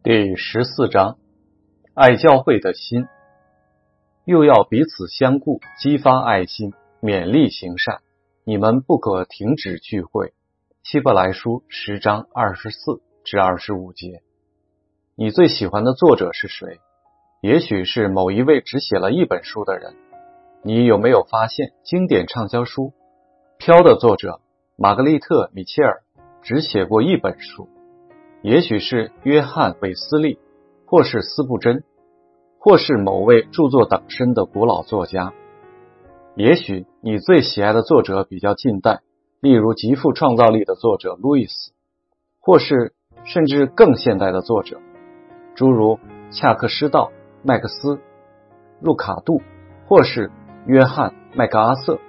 第14章，爱教会的心。又要彼此相顾，激发爱心，勉励行善。你们不可停止聚会。希伯来书10章24至25节。你最喜欢的作者是谁？也许是某一位只写了一本书的人。你有没有发现，经典畅销书《飘》的作者玛格丽特·米切尔只写过一本书？也许是约翰·韦斯利，或是斯布真，或是某位著作等身的古老作家。也许你最喜爱的作者比较近代，例如极富创造力的作者路易斯，或是甚至更现代的作者，诸如恰克施道、麦克斯、路卡杜，或是约翰·麦克阿瑟。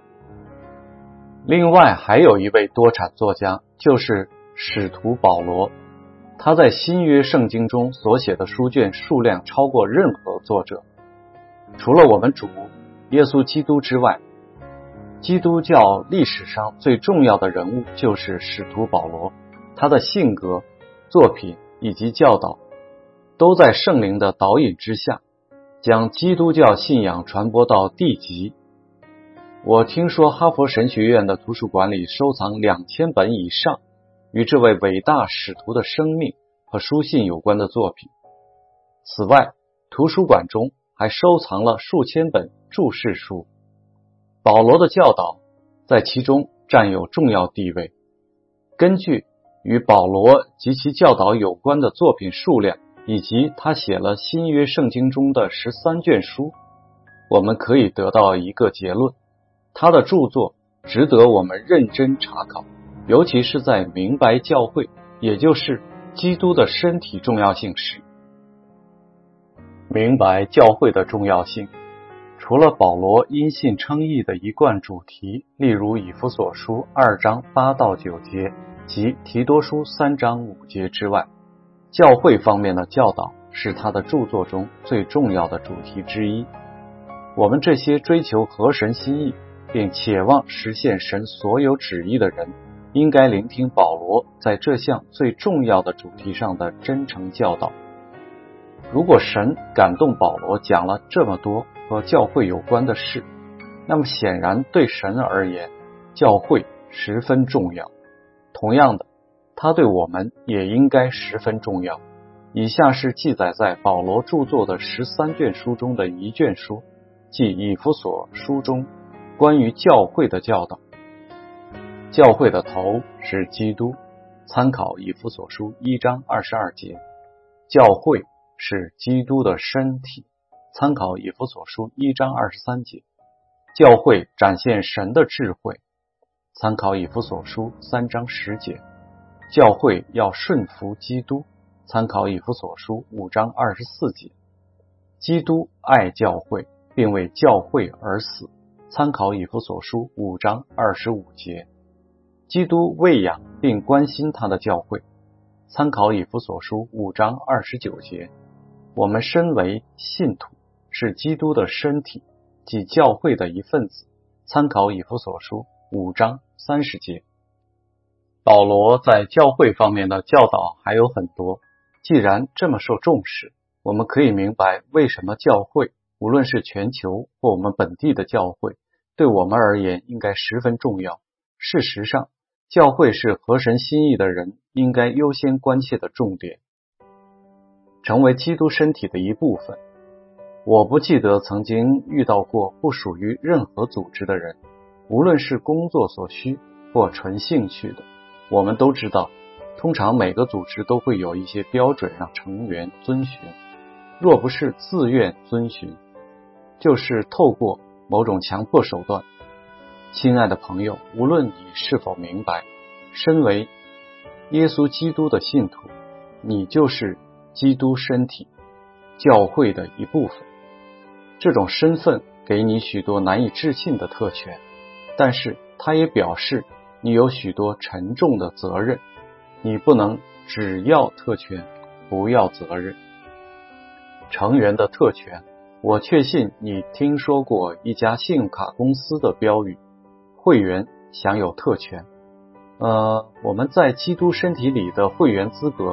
另外还有一位多产作家，就是使徒保罗。他在新约圣经中所写的书卷数量超过任何作者。除了我们主耶稣基督之外，基督教历史上最重要的人物就是使徒保罗。他的性格、作品以及教导都在圣灵的导引之下，将基督教信仰传播到地极。我听说哈佛神学院的图书馆里收藏2000本以上与这位伟大使徒的生命和书信有关的作品。此外，图书馆中还收藏了数千本注释书。保罗的教导在其中占有重要地位。根据与保罗及其教导有关的作品数量，以及他写了新约圣经中的13卷书，我们可以得到一个结论：他的著作值得我们认真查考，尤其是在明白教会，也就是基督的身体重要性时。明白教会的重要性，除了保罗因信称义的一贯主题，例如以弗所书2章8到9节及提多书3章5节之外，教会方面的教导是他的著作中最重要的主题之一。我们这些追求合神心意并切望实现神所有旨意的人，应该聆听保罗在这项最重要的主题上的真诚教导。如果神感动保罗讲了这么多和教会有关的事，那么显然对神而言，教会十分重要。同样的，他对我们也应该十分重要。以下是记载在保罗著作的13卷书中的一卷书，即以弗所书中关于教会的教导。教会的头是基督，参考以弗所书1章22节。教会是基督的身体，参考以弗所书1章23节。教会展现神的智慧，参考以弗所书3章10节。教会要顺服基督，参考以弗所书5章24节。基督爱教会，并为教会而死，参考以弗所书5章25节。基督喂养并关心他的教会，参考以弗所书5章29节。我们身为信徒，是基督的身体，即教会的一份子，参考以弗所书5章30节。保罗在教会方面的教导还有很多，既然这么受重视，我们可以明白为什么教会，无论是全球或我们本地的教会，对我们而言应该十分重要。事实上，教会是合神心意的人应该优先关切的重点，成为基督身体的一部分。我不记得曾经遇到过不属于任何组织的人，无论是工作所需或纯兴趣的。我们都知道，通常每个组织都会有一些标准让成员遵循，若不是自愿遵循，就是透过某种强迫手段。亲爱的朋友，无论你是否明白，身为耶稣基督的信徒，你就是基督身体教会的一部分。这种身份给你许多难以置信的特权，但是它也表示你有许多沉重的责任。你不能只要特权，不要责任。成员的特权，我确信你听说过一家信用卡公司的标语：会员享有特权。我们在基督身体里的会员资格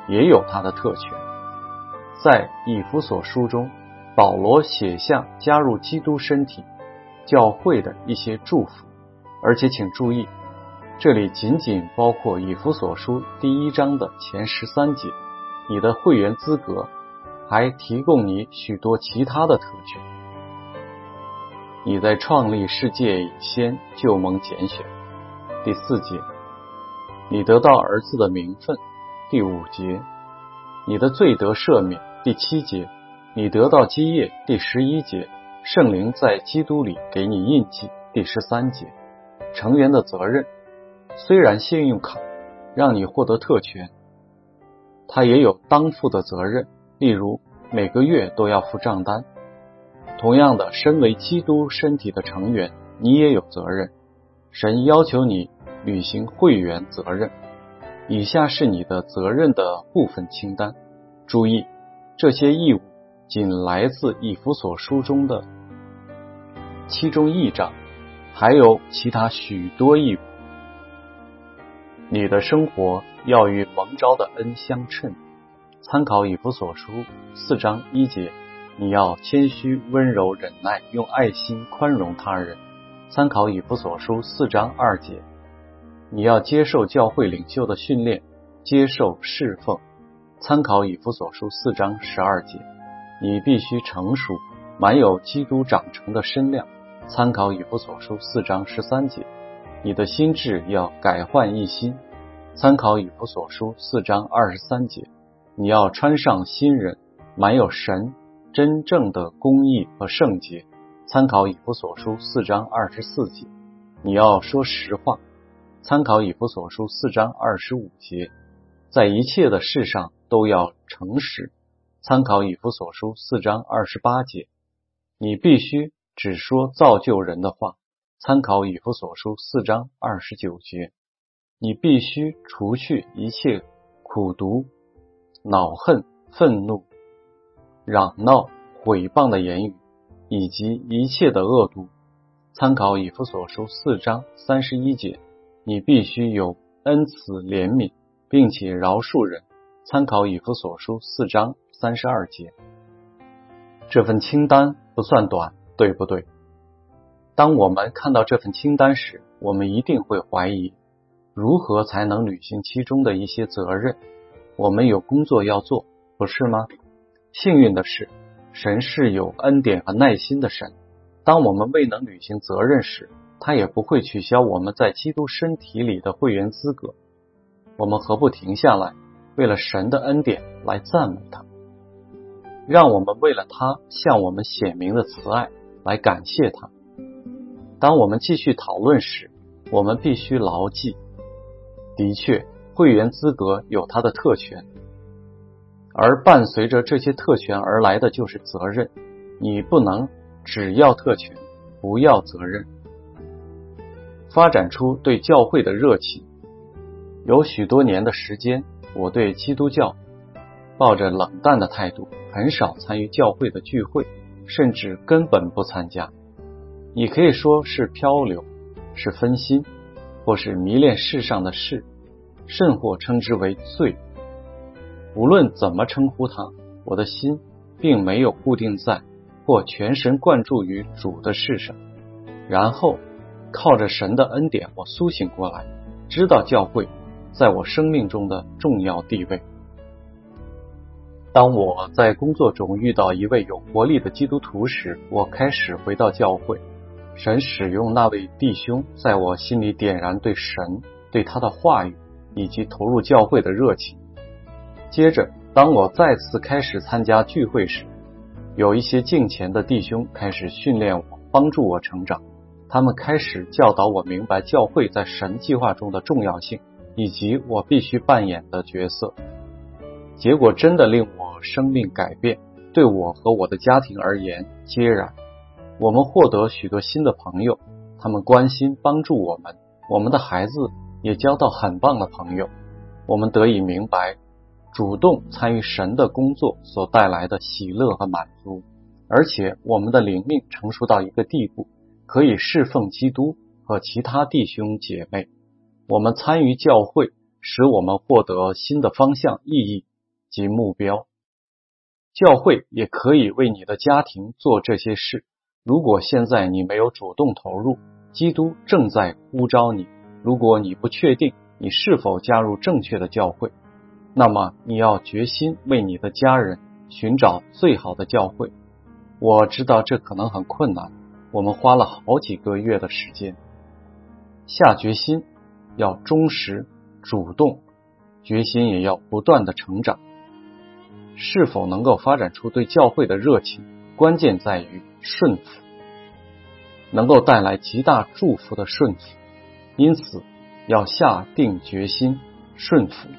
也有它的特权。在以弗所书中，保罗写下加入基督身体教会的一些祝福，而且请注意，这里仅仅包括以弗所书第1章的前13节，你的会员资格还提供你许多其他的特权。你在创立世界以先就蒙拣选，第4节，你得到儿子的名分，第5节，你的罪得赦免，第7节，你得到基业，第11节，圣灵在基督里给你印记，第13节，成员的责任。虽然信用卡让你获得特权，它也有当负的责任，例如每个月都要付账单。同样的，身为基督身体的成员，你也有责任。神要求你履行会员责任。以下是你的责任的部分清单。注意，这些义务仅来自以弗所书中的其中1章，还有其他许多义务。你的生活要与蒙召的恩相称。参考以弗所书4章1节，你要谦虚、温柔、忍耐，用爱心宽容他人。参考以弗所书4章2节，你要接受教会领袖的训练，接受侍奉。参考以弗所书4章12节，你必须成熟，满有基督长成的身量。参考以弗所书4章13节，你的心智要改换一新。参考以弗所书4章23节，你要穿上新人，满有神真正的公义和圣洁。参考以弗所书4章24节，你要说实话。参考以弗所书4章25节，在一切的事上都要诚实。参考以弗所书4章28节，你必须只说造就人的话。参考以弗所书4章29节，你必须除去一切苦毒、恼恨、愤怒、嚷闹、毁谤的言语，以及一切的恶毒。参考以弗所书4章31节，你必须有恩慈怜悯，并且饶恕人。参考以弗所书4章32节。这份清单不算短，对不对？当我们看到这份清单时，我们一定会怀疑，如何才能履行其中的一些责任？我们有工作要做，不是吗？幸运的是，神是有恩典和耐心的神。当我们未能履行责任时，他也不会取消我们在基督身体里的会员资格。我们何不停下来，为了神的恩典来赞美他？让我们为了他向我们显明的慈爱来感谢他。当我们继续讨论时，我们必须牢记，的确，会员资格有它的特权，而伴随着这些特权而来的就是责任。你不能只要特权，不要责任。发展出对教会的热情。有许多年的时间，我对基督教抱着冷淡的态度，很少参与教会的聚会，甚至根本不参加。你可以说是漂流，是分心，或是迷恋世上的事，甚或称之为罪。无论怎么称呼它，我的心并没有固定在或全神贯注于主的事上。然后靠着神的恩典，我苏醒过来，知道教会在我生命中的重要地位。当我在工作中遇到一位有活力的基督徒时，我开始回到教会。神使用那位弟兄在我心里点燃对神、对他的话语以及投入教会的热情。接着，当我再次开始参加聚会时，有一些敬虔的弟兄开始训练我，帮助我成长。他们开始教导我明白教会在神计划中的重要性，以及我必须扮演的角色。结果真的令我生命改变，对我和我的家庭而言皆然。我们获得许多新的朋友，他们关心帮助我们，我们的孩子也交到很棒的朋友。我们得以明白主动参与神的工作所带来的喜乐和满足，而且我们的灵命成熟到一个地步，可以侍奉基督和其他弟兄姐妹。我们参与教会，使我们获得新的方向、意义及目标。教会也可以为你的家庭做这些事。如果现在你没有主动投入，基督正在呼召你。如果你不确定你是否加入正确的教会，那么你要决心为你的家人寻找最好的教会。我知道这可能很困难，我们花了好几个月的时间。下决心，要忠实、主动，决心也要不断的成长。是否能够发展出对教会的热情，关键在于顺服，能够带来极大祝福的顺服。因此，要下定决心顺服，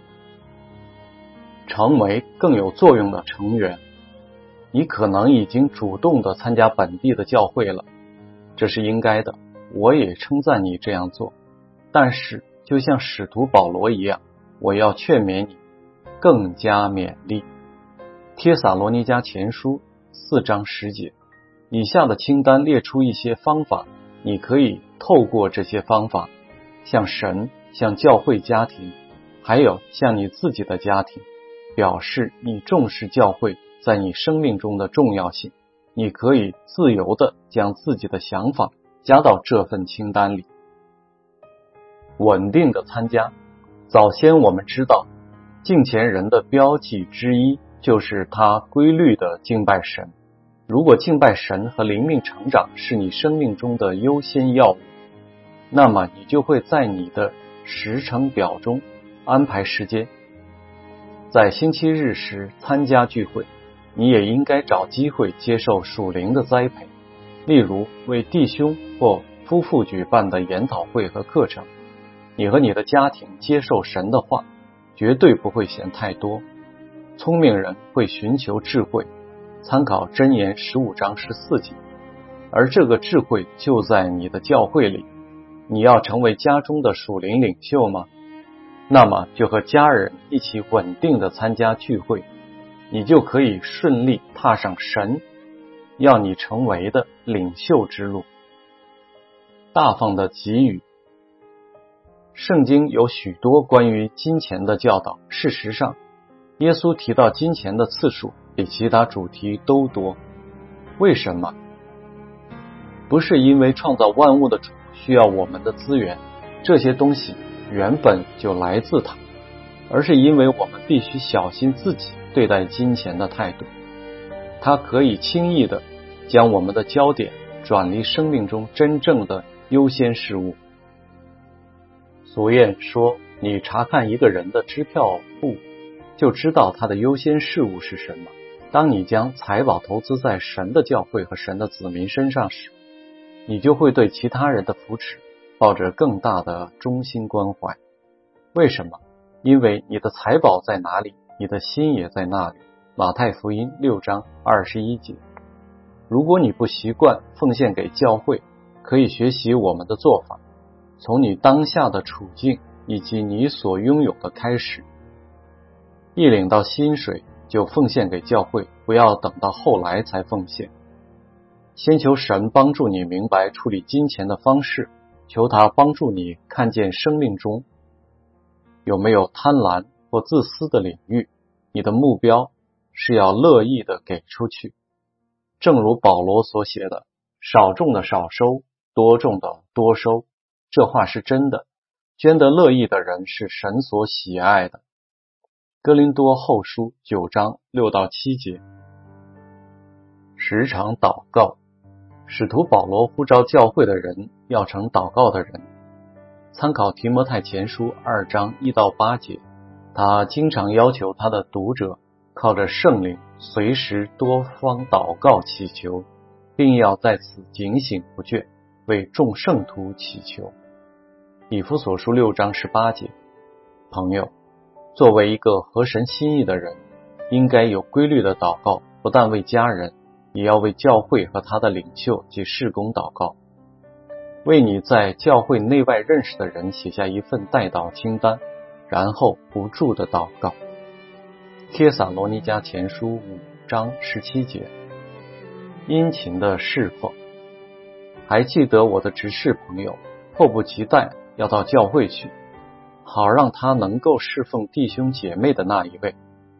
成为更有作用的成员。你可能已经主动的参加本地的教会了，这是应该的，我也称赞你这样做。但是，就像使徒保罗一样，我要劝勉你更加勉励。帖撒罗尼迦前书4章10节，以下的清单列出一些方法，你可以透过这些方法向神、向教会家庭，还有向你自己的家庭，表示你重视教会在你生命中的重要性。你可以自由地将自己的想法加到这份清单里。稳定的参加。早先我们知道，敬虔人的标记之一就是他规律的敬拜神。如果敬拜神和灵命成长是你生命中的优先要务，那么你就会在你的时程表中安排时间。在星期日时参加聚会，你也应该找机会接受属灵的栽培，例如为弟兄或夫妇举办的研讨会和课程。你和你的家庭接受神的话，绝对不会嫌太多。聪明人会寻求智慧，参考箴言15章14节，而这个智慧就在你的教会里。你要成为家中的属灵领袖吗？那么就和家人一起稳定的参加聚会，你就可以顺利踏上神要你成为的领袖之路。大方的给予。圣经有许多关于金钱的教导，事实上，耶稣提到金钱的次数比其他主题都多。为什么？不是因为创造万物的主需要我们的资源，这些东西原本就来自他，而是因为我们必须小心自己对待金钱的态度。他可以轻易的将我们的焦点转离生命中真正的优先事物。俗谚说，你查看一个人的支票簿，就知道他的优先事物是什么。当你将财宝投资在神的教会和神的子民身上时，你就会对其他人的扶持抱着更大的忠心关怀。为什么？因为你的财宝在哪里，你的心也在那里。马太福音6章21节。如果你不习惯奉献给教会，可以学习我们的做法，从你当下的处境以及你所拥有的开始，一领到薪水就奉献给教会，不要等到后来才奉献。先求神帮助你明白处理金钱的方式，求他帮助你看见生命中有没有贪婪或自私的领域。你的目标是要乐意的给出去，正如保罗所写的，少种的少收，多种的多收。这话是真的，捐得乐意的人是神所喜爱的。哥林多后书9章6到7节。时常祷告。使徒保罗呼召教会的人要成祷告的人。参考提摩太前书2章1到8节，他经常要求他的读者靠着圣灵随时多方祷告祈求，并要在此警醒不倦，为众圣徒祈求。以弗所书6章18节。朋友，作为一个合神心意的人，应该有规律的祷告，不但为家人，也要为教会和他的领袖及事工祷告。为你在教会内外认识的人写下一份代祷清单，然后不住的祷告。帖撒罗尼迦前书5章17节。殷勤的侍奉。还记得我的执事朋友迫不及待要到教会去，好让他能够侍奉弟兄姐妹的那一位。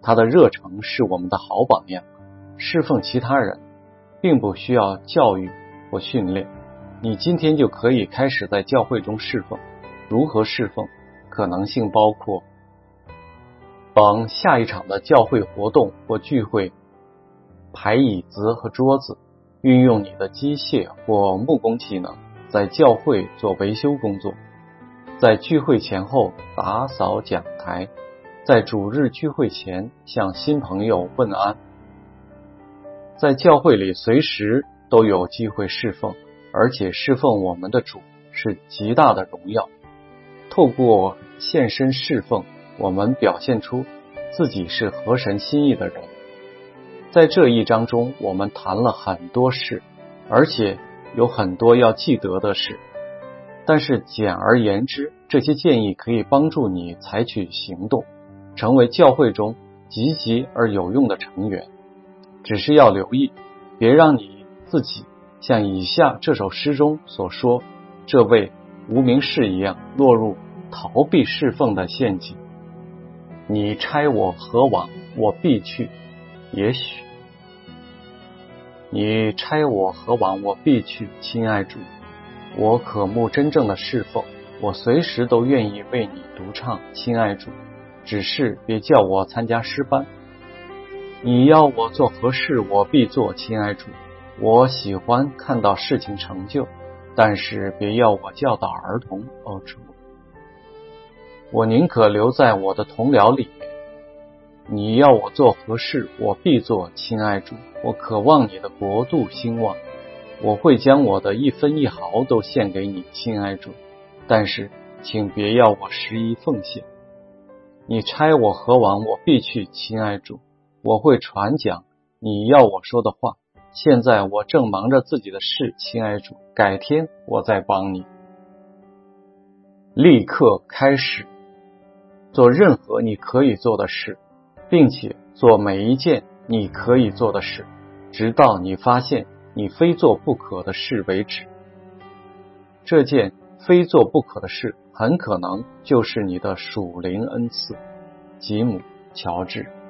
他的热诚是我们的好榜样。侍奉其他人并不需要教育或训练，你今天就可以开始在教会中侍奉。如何侍奉？可能性包括帮下一场的教会活动或聚会排椅子和桌子，运用你的机械或木工技能在教会做维修工作，在聚会前后打扫讲台，在主日聚会前向新朋友问安。在教会里随时都有机会侍奉，而且侍奉我们的主是极大的荣耀。透过献身侍奉，我们表现出自己是合神心意的人。在这一章中，我们谈了很多事，而且有很多要记得的事。但是简而言之，这些建议可以帮助你采取行动，成为教会中积极而有用的成员。只是要留意，别让你自己像以下这首诗中所说，这位无名氏一样落入逃避侍奉的陷阱。你差我何往，我必去。也许你差我何往，我必去。亲爱主，我渴慕真正的侍奉，我随时都愿意为你独唱。亲爱主，只是别叫我参加诗班。你要我做何事，我必做。亲爱主，我喜欢看到事情成就，但是别要我教导儿童。主，我宁可留在我的同僚里面。你要我做何事，我必做。亲爱主，我渴望你的国度兴旺，我会将我的一分一毫都献给你。亲爱主，但是请别要我十一奉献。你差我何往，我必去。亲爱主，我会传讲你要我说的话。现在我正忙着自己的事。亲爱主，改天我再帮你。立刻开始做任何你可以做的事，并且做每一件你可以做的事，直到你发现你非做不可的事为止。这件非做不可的事很可能就是你的属灵恩赐。吉姆·乔治。